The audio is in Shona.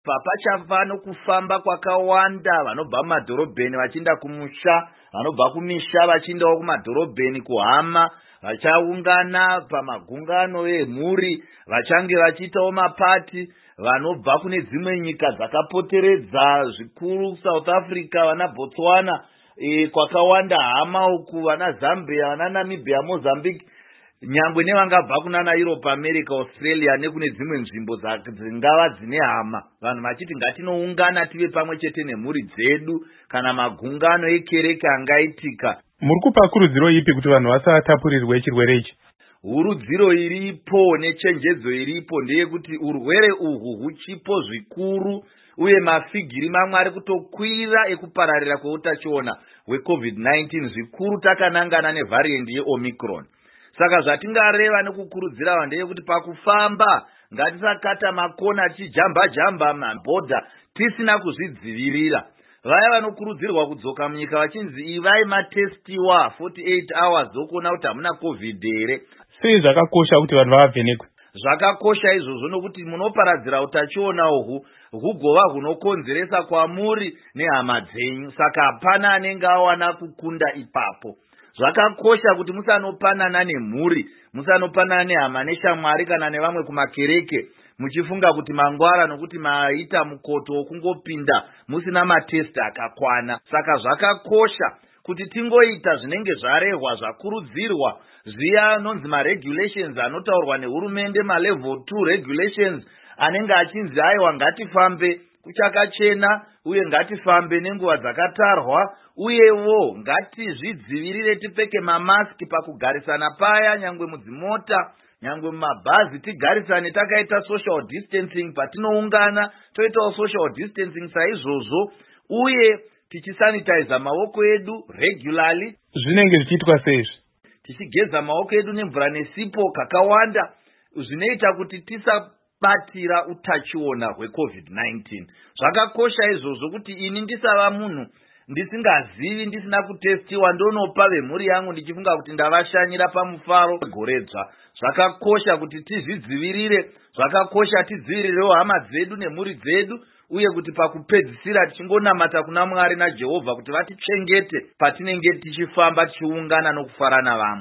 Papachava nokufamba kwakawanda vanobva mumadhorobheni vachienda kumusha, vanobva kumisha vachiendawo kumadhorobheni kuhama, vachaungana pamagungano emhuri, vachange vachiitawo mapati, vanobva kune dzimwe nyika dzakapoteredza zvikuru South Africa, vana Botswana, kwakawanda hama uku, vana Zambia, vana Namibia, Mozambique, nyangwe nevangabva kunana Europe, America, Australia nekune dzimwe nzvimbo dzingava dzine hama. Vanhu vachiti ngatinoungana tive pamwe chete nemhuri dzedu kana magungano ekereke angaitika. Muri kupa kurudziro ipi kuti vanhu vasatapurirwe chirwere ichi? Urudziro iripo nechenjedzo iripo ndeyekuti urwere uhwu huchipo zvikuru uye mafigiri mamwe ari kutokwira ekupararira kweutachiona hweCovid-19 zvikuru takanangana nevariant yeOmicron. Saka zvatingareva nekukurudzira vanhu ndeyekuti pakufamba ngatisakata makona tichijamba mabhodha tisina kuzvidzivirira. Vaya vanokurudzirwa kudzoka munyika vachinzi ivai matestiwa 48 hours dokuona kuti hamuna covid here. Sei zvakakosha kuti vanhu vavhenekwe? Zvakakosha izvozvo nokuti munoparadzira utachiona uhwu hugova hunokonzeresa kwamuri nehama dzenyu, saka hapana anenge awana kukunda ipapo. Zvakakosha kuti musanopanana nemhuri, musanopanana nehama neshamwari kana nevamwe kumakereke muchifunga kuti mangwara nokuti maita mukoto wokungopinda musina matesti akakwana. Saka zvakakosha kuti tingoita zvinenge zvarehwa zvakurudzirwa, zviya nonzi maregulations anotaurwa nehurumende, malevel 2 regulations anenge achinzi aiwa ngatifambe kuchakachena uye ngatifambe nenguva dzakatarwa, uyewo ngatizvidzivirire tipfeke mamaski pakugarisana paya, nyangwe mudzimota, nyangwe mumabhazi tigarisane takaita social distancing, patinoungana toitawo social distancing saizvozvo, uye tichisanitize maoko edu regularly. Zvinenge zvichiitwa seizvi? Tichigeza maoko edu nemvura nesipo kakawanda, zvinoita kuti tisabatira utachiona hweCovid-19. Zvakakosha izvozvo kuti ini ndisava munhu ndisingazivi, ndisina kutestiwa, ndonopa vemhuri yangu ndichifunga kuti ndavashanyira pamufaro goredzva. Zvakakosha kuti tizvidzivirire, zvakakosha tidzivirirewo hama dzedu nemhuri dzedu, uye kuti pakupedzisira tichingonamata kuna Mwari naJehovha kuti vatichengete patinenge tichifamba tichiungana nokufara navamwe.